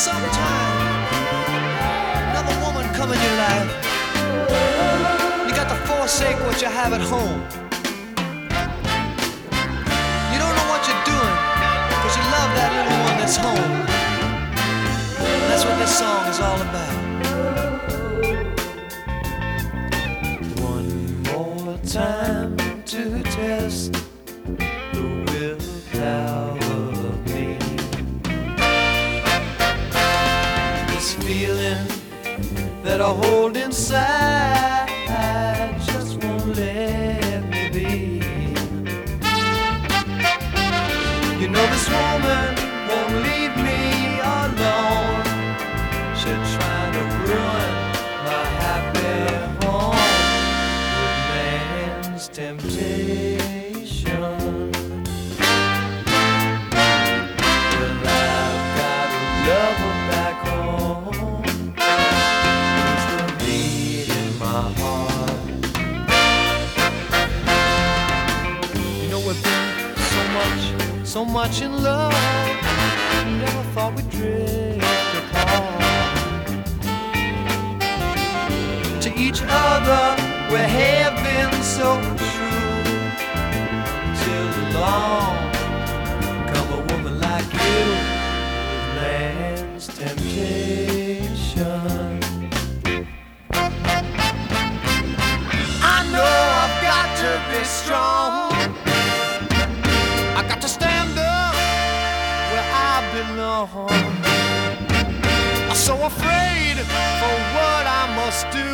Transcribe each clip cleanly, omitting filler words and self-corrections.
sometime another woman come in your life, you got to forsake what you have at home. You don't know what you're doing, because you love that little one that's home. And that's what this song is all about. One more time to test the willpower of me. This feeling that I hold inside just won't let me be. You know this woman won't leave me alone. She'll try to ruin my happy home with man's temptation. Well, I've got to love her back home. There's the beat in my heart. You know we've been so much in love. Never thought we'd drift apart. To each other we have been so true, till along come a woman like you with man's temptation. I know I've got to be strong. I got to stand up where I belong. I'm so afraid for what I must do.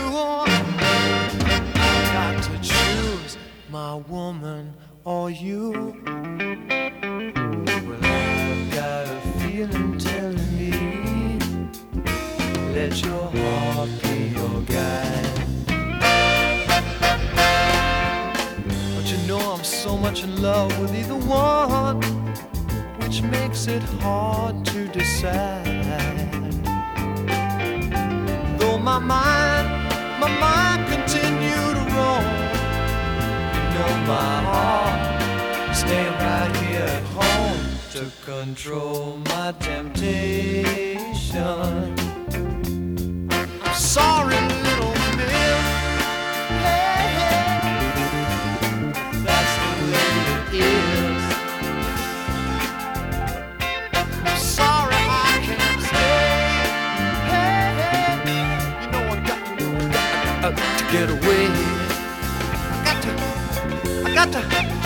I got to choose my woman or you. Well, I've got a feeling telling me, let your heart be your guide. But you know I'm so much in love with either one, which makes it hard to decide. Though my mind continue to roam, you know my heart staying right here at home to control my temptation. I'm sorry, little miss. Hey, hey. That's the way it is. I'm sorry I can't stay. Hey, hey. You know I got to get away. I got to